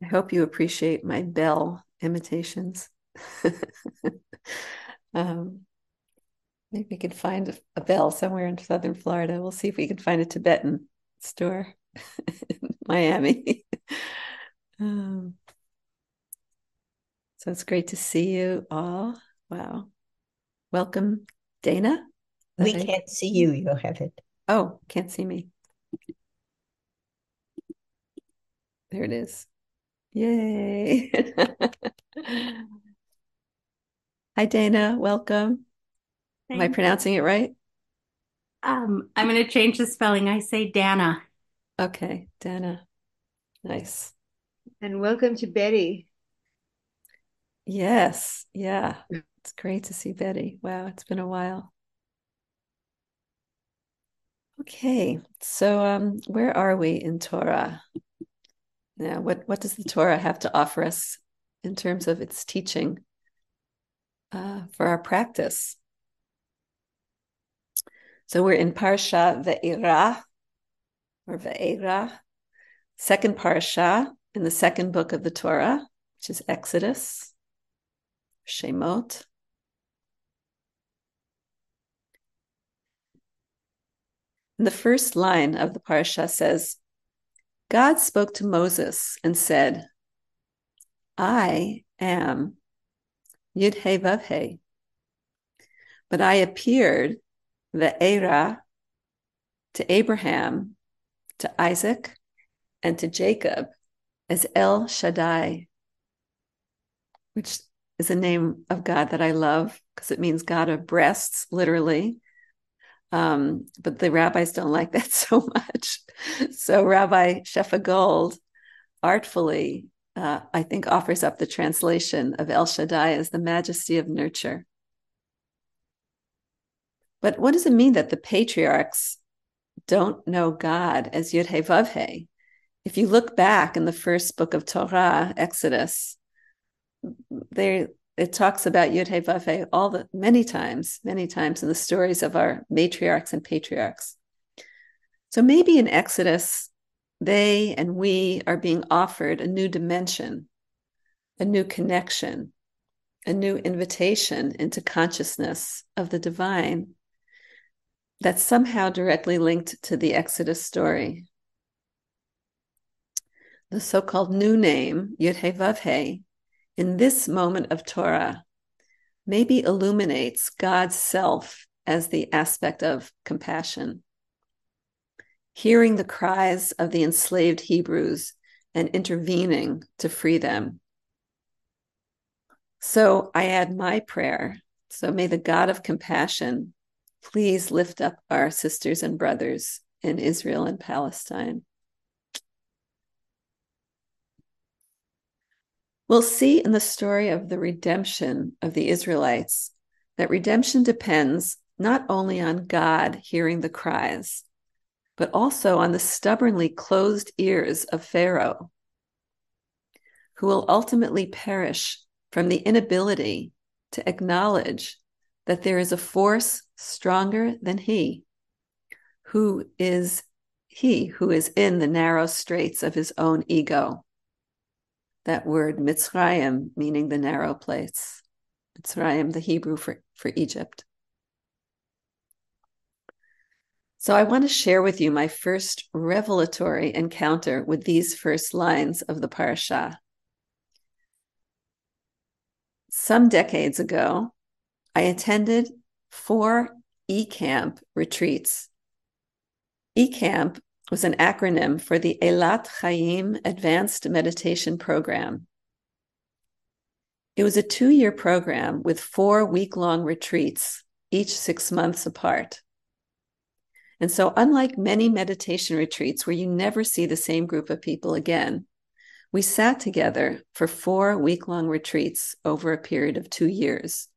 I hope you appreciate my bell imitations. um, Maybe we could find a bell somewhere in southern Florida. We'll see if we can find a Tibetan store in Miami. um, so it's great to see you all. Wow. Welcome, Dana. We That I can't see you, Yocheved. Oh, can't see me. There it is. Yay. Hi, Dana. Welcome. Am I Thank pronouncing it right? I'm going to change the spelling. I say Dana. Okay, Dana. Nice. And welcome to Betty. Yes. Yeah. It's great to see Betty. Wow, it's been a while. Okay. So where are we in Torah? Now, what does the Torah have to offer us in terms of its teaching for our practice? So we're in Parsha Ve'irah or Ve'era, second Parsha in the second book of the Torah, which is Exodus, Shemot. And the first line of the Parsha says, God spoke to Moses and said, I am Yud He Vav He, but I appeared Ve'era to Abraham, to Isaac, and to Jacob as El Shaddai, which is a name of God that I love because it means God of breasts, literally. But the rabbis don't like that so much. So Rabbi Shefa Gold artfully, I think, offers up the translation of El Shaddai as the majesty of nurture. But what does it mean that the patriarchs don't know God as Yud He Vav He? If you look back in the first book of Torah, Exodus, it talks about Yud He Vav He many times in the stories of our matriarchs and patriarchs. So maybe in Exodus, they and we are being offered a new dimension, a new connection, a new invitation into consciousness of the divine that's somehow directly linked to the Exodus story. The so-called new name, Yud He Vav He, in this moment of Torah, maybe illuminates God's self as the aspect of compassion. Hearing the cries of the enslaved Hebrews and intervening to free them. So I add my prayer. So may the God of compassion please lift up our sisters and brothers in Israel and Palestine. We'll see in the story of the redemption of the Israelites that redemption depends not only on God hearing the cries, but also on the stubbornly closed ears of Pharaoh, who will ultimately perish from the inability to acknowledge that there is a force stronger than who is who is in the narrow straits of his own ego. That word Mitzrayim, meaning the narrow place. Mitzrayim, the Hebrew for Egypt. So I want to share with you my first revelatory encounter with these first lines of the parasha. Some decades ago, I attended 4 eCamp retreats. eCamp was an acronym for the Eilat Chaim Advanced Meditation Program. It was a 2-year program with 4 week-long retreats, each 6 months apart. And so, unlike many meditation retreats where you never see the same group of people again, we sat together for 4 week-long retreats over a period of 2 years.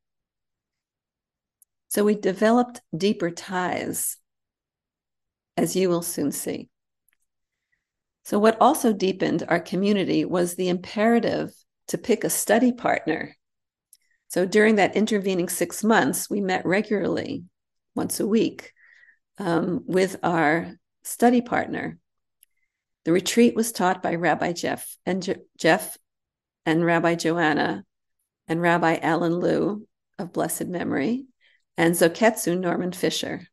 So we developed deeper ties, as you will soon see. So what also deepened our community was the imperative to pick a study partner. So during that intervening 6 months, we met regularly, once a week, with our study partner. The retreat was taught by Rabbi Jeff and Rabbi Joanna and Rabbi Alan Liu of blessed memory, and Zoketsu Norman Fisher.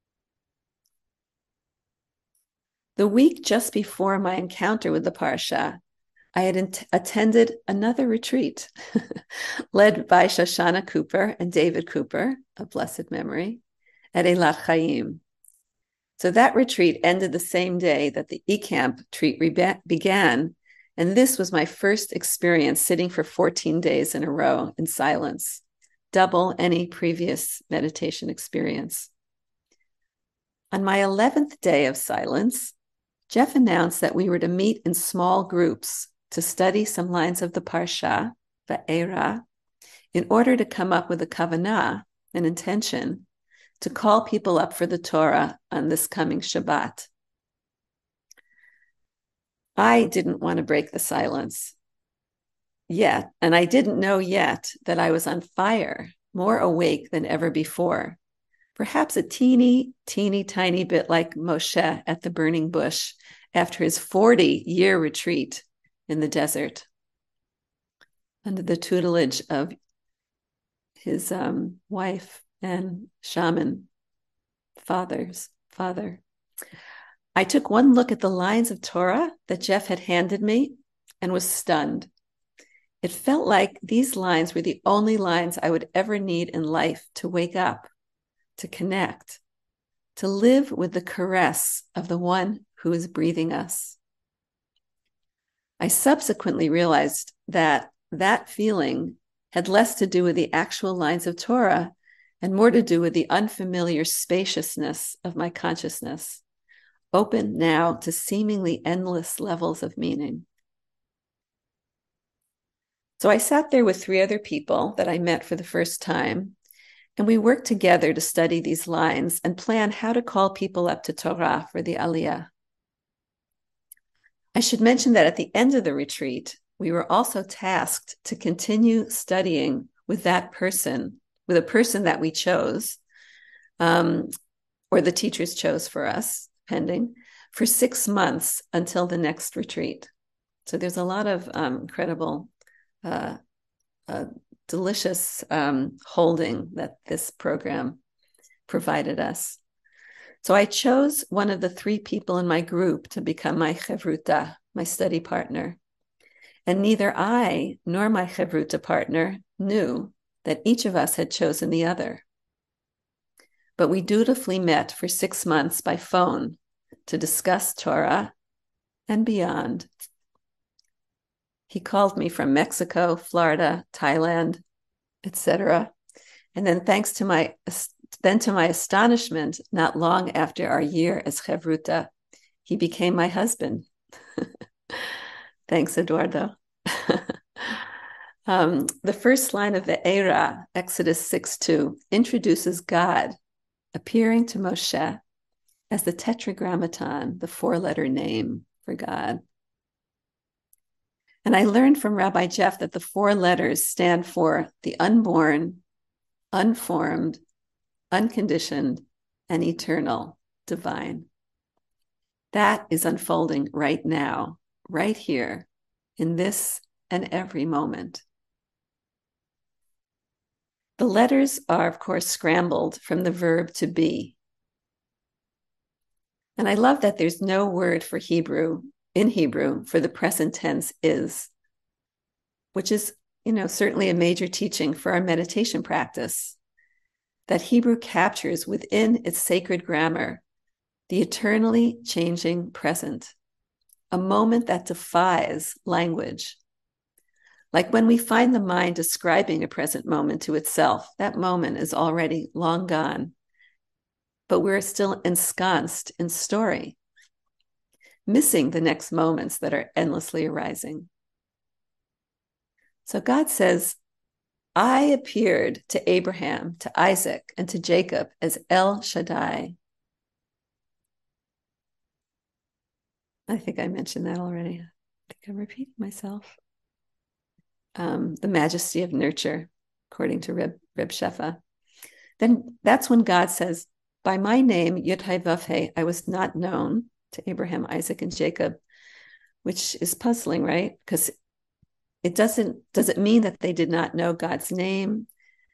The week just before my encounter with the Parsha, I had attended another retreat led by Shoshana Cooper and David Cooper of blessed memory at Eilat Chaim. So that retreat ended the same day that the eCamp retreat began, and this was my first experience sitting for 14 days in a row in silence, double any previous meditation experience. On my 11th day of silence, Jeff announced that we were to meet in small groups to study some lines of the Parsha, Va'era, in order to come up with a kavanah, an intention, to call people up for the Torah on this coming Shabbat. I didn't want to break the silence yet, and I didn't know yet that I was on fire, more awake than ever before. Perhaps a teeny tiny bit like Moshe at the burning bush after his 40-year retreat in the desert under the tutelage of his wife and shaman father. I took one look at the lines of Torah that Jeff had handed me and was stunned. It felt like these lines were the only lines I would ever need in life to wake up, to connect, to live with the caress of the one who is breathing us. I subsequently realized that that feeling had less to do with the actual lines of Torah and more to do with the unfamiliar spaciousness of my consciousness, open now to seemingly endless levels of meaning. So I sat there with 3 other people that I met for the first time, and we worked together to study these lines and plan how to call people up to Torah for the Aliyah. I should mention that at the end of the retreat, we were also tasked to continue studying with that person, with a person that we chose, or the teachers chose for us, depending, for 6 months until the next retreat. So there's a lot of incredible, delicious holding that this program provided us. So I chose one of the 3 people in my group to become my chevruta, my study partner. And neither I nor my chevruta partner knew that each of us had chosen the other. But we dutifully met for 6 months by phone to discuss Torah and beyond. He called me from Mexico, Florida, Thailand, etc. And then to my astonishment, not long after our year as chevruta, he became my husband. Thanks, Eduardo. The first line of the Eira, Exodus 6:2, introduces God appearing to Moshe as the Tetragrammaton, the 4-letter name for God. And I learned from Rabbi Jeff that the 4 letters stand for the unborn, unformed, unconditioned, and eternal, divine. That is unfolding right now, right here, in this and every moment. The letters are, of course, scrambled from the verb to be. And I love that there's no word for in Hebrew for the present tense is, which is, certainly a major teaching for our meditation practice, that Hebrew captures within its sacred grammar the eternally changing present, a moment that defies language. Like when we find the mind describing a present moment to itself, that moment is already long gone, but we're still ensconced in story, missing the next moments that are endlessly arising. So God says, I appeared to Abraham, to Isaac, and to Jacob as El Shaddai. I think I mentioned that already. I think I'm repeating myself. The majesty of nurture, according to Reb Shefa. Then that's when God says, by my name, Yud-Heh Vav-Heh, I was not known to Abraham, Isaac, and Jacob, which is puzzling, right? Because does it mean that they did not know God's name?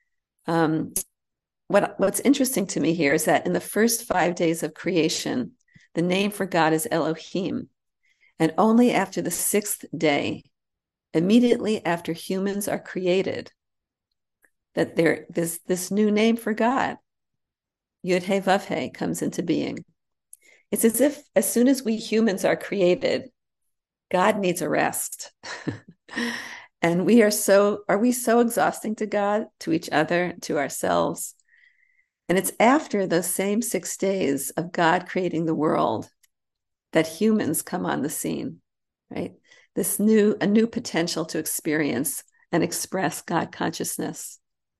What's interesting to me here is that in the first 5 days of creation, the name for God is Elohim. And only after the 6th day, immediately after humans are created, that this new name for God, Yud-Heh-Vav-Heh, comes into being. It's as if as soon as we humans are created, God needs a rest. And are we so exhausting to God, to each other, to ourselves? And it's after those same 6 days of God creating the world that humans come on the scene, right? A new potential to experience and express God consciousness.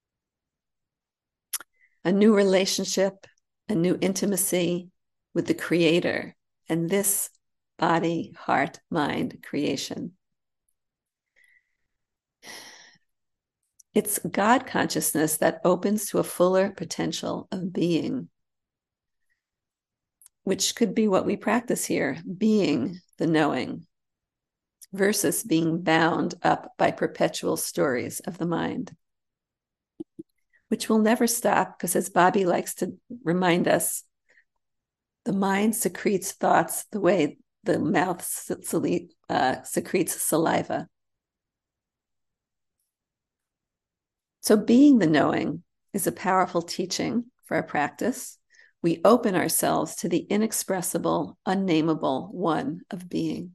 A new relationship, a new intimacy with the Creator and this body, heart, mind creation. It's God consciousness that opens to a fuller potential of being, which could be what we practice here, being the knowing, versus being bound up by perpetual stories of the mind, which will never stop because, as Bobby likes to remind us, the mind secretes thoughts the way the mouth secretes saliva. So being the knowing is a powerful teaching for our practice. We open ourselves to the inexpressible, unnameable one of being.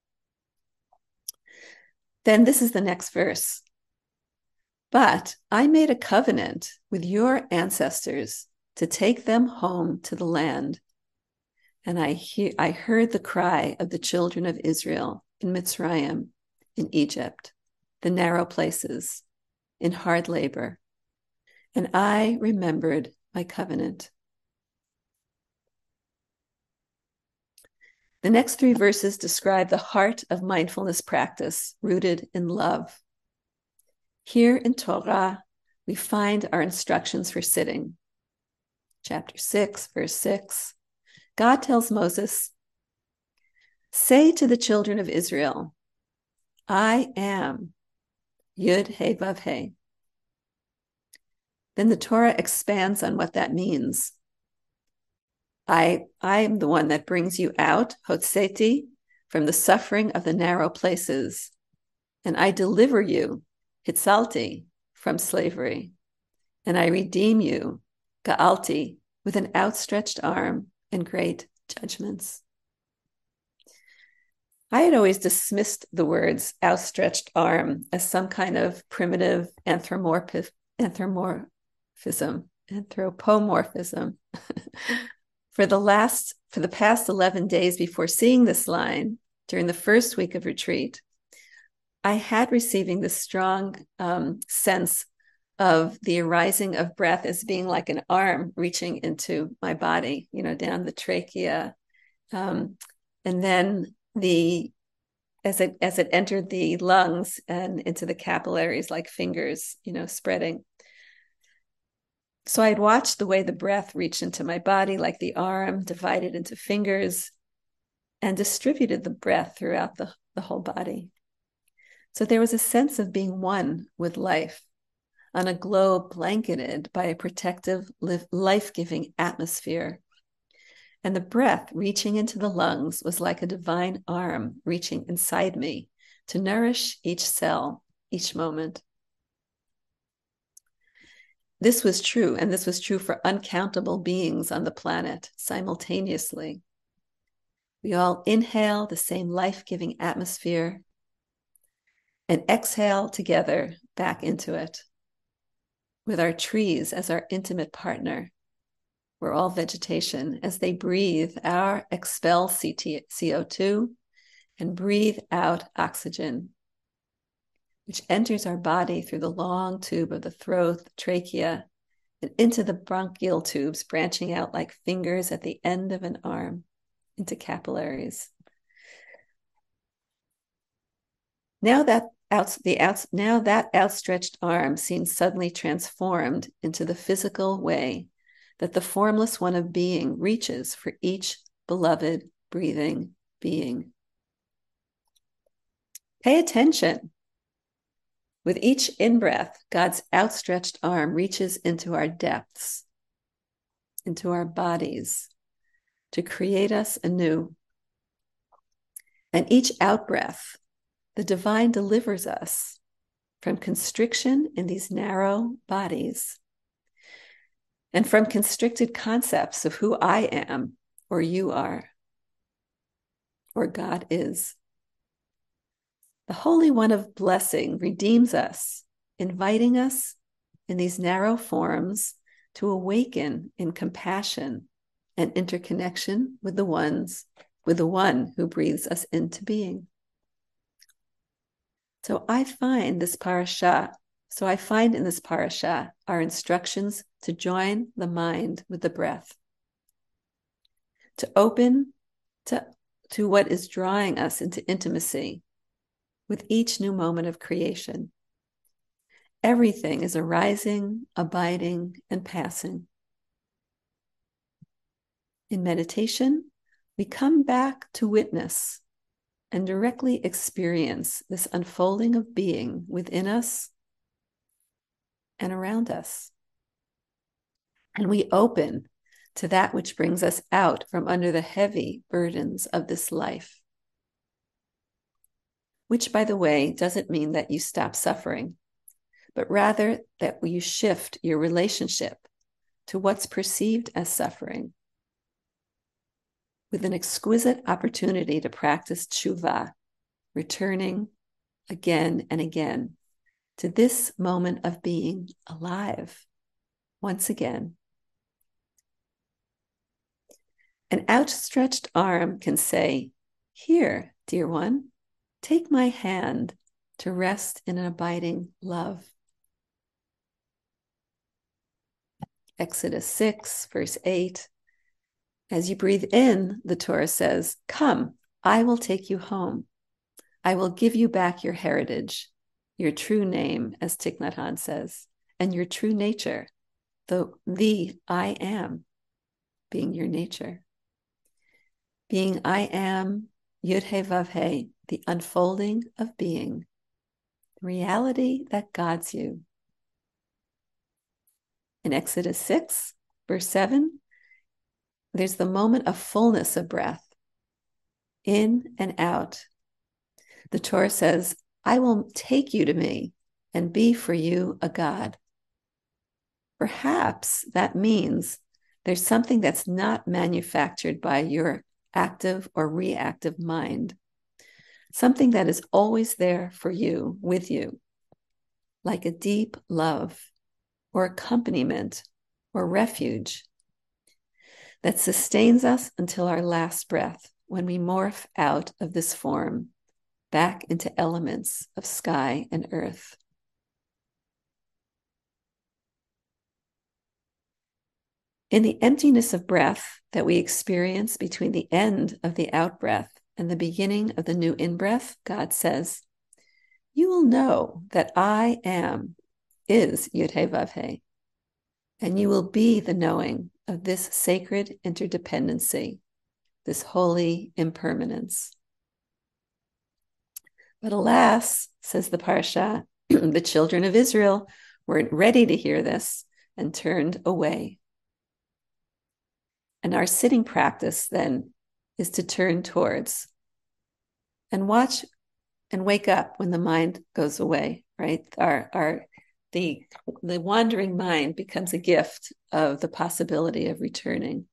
Then this is the next verse. But I made a covenant with your ancestors to take them home to the land. And I heard the cry of the children of Israel in Mitzrayim, in Egypt, the narrow places, in hard labor. And I remembered my covenant. The next 3 verses describe the heart of mindfulness practice rooted in love. Here in Torah, we find our instructions for sitting. Chapter 6, verse 6, God tells Moses, say to the children of Israel, I am Yud-Heh-Vav-Heh. Then the Torah expands on what that means. I am the one that brings you out, Hotseti, from the suffering of the narrow places, and I deliver you, Hitzalti, from slavery, and I redeem you, Ga'alti, with an outstretched arm and great judgments. I had always dismissed the words outstretched arm as some kind of primitive anthropomorphism. For the past 11 days before seeing this line, during the first week of retreat, I had receiving this strong sense of the arising of breath as being like an arm reaching into my body, down the trachea. And then as it entered the lungs and into the capillaries like fingers, spreading. So I'd watched the way the breath reached into my body like the arm, divided into fingers, and distributed the breath throughout the whole body. So there was a sense of being one with life on a globe blanketed by a protective, life-giving atmosphere. And the breath reaching into the lungs was like a divine arm reaching inside me to nourish each cell, each moment. This was true, and this was true for uncountable beings on the planet simultaneously. We all inhale the same life-giving atmosphere and exhale together back into it, with our trees as our intimate partner. We're all vegetation as they breathe expel CO2 and breathe out oxygen, which enters our body through the long tube of the throat, the trachea, and into the bronchial tubes, branching out like fingers at the end of an arm into capillaries. Now that outstretched arm seems suddenly transformed into the physical way that the formless one of being reaches for each beloved, breathing being. Pay attention. With each in-breath, God's outstretched arm reaches into our depths, into our bodies, to create us anew. And each out-breath, the divine delivers us from constriction in these narrow bodies and from constricted concepts of who I am, or you are, or God is. The Holy One of Blessing redeems us, inviting us in these narrow forms to awaken in compassion and interconnection with the one who breathes us into being. So I find in this parasha our instructions to join the mind with the breath, to open to what is drawing us into intimacy with each new moment of creation. Everything is arising, abiding, and passing. In meditation, we come back to witness and directly experience this unfolding of being within us and around us. And we open to that which brings us out from under the heavy burdens of this life. Which, by the way, doesn't mean that you stop suffering, but rather that you shift your relationship to what's perceived as suffering with an exquisite opportunity to practice tshuva, returning again and again to this moment of being alive once again. An outstretched arm can say, "Here, dear one, take my hand to rest in an abiding love." Exodus 6, verse 8. As you breathe in, the Torah says, "Come, I will take you home. I will give you back your heritage, your true name," as Thich Nhat Hanh says, "and your true nature, the I am, being your nature." Being I am, Yud He Vav He, the unfolding of being, the reality that guides you. In Exodus 6, verse 7, there's the moment of fullness of breath, in and out. The Torah says, "I will take you to me and be for you a God." Perhaps that means there's something that's not manufactured by your active or reactive mind, something that is always there for you, with you, like a deep love or accompaniment or refuge that sustains us until our last breath, when we morph out of this form back into elements of sky and earth. In the emptiness of breath that we experience between the end of the out-breath and the beginning of the new in-breath, God says, "You will know that I am is Yud He Vav He, and you will be the knowing of this sacred interdependency, this holy impermanence." But alas, says the Parsha, the children of Israel weren't ready to hear this and turned away. And our sitting practice then is to turn towards and watch and wake up when the mind goes away, right? The wandering mind becomes a gift of the possibility of returning.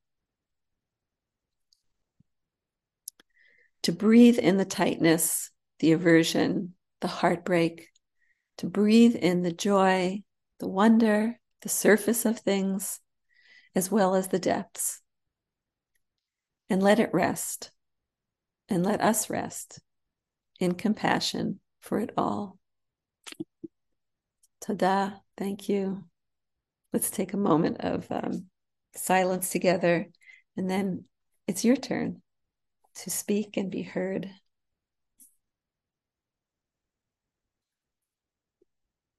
To breathe in the tightness, the aversion, the heartbreak, to breathe in the joy, the wonder, the surface of things, as well as the depths. And let it rest, and let us rest in compassion for it all. Tada, thank you. Let's take a moment of silence together, and then it's your turn to speak and be heard.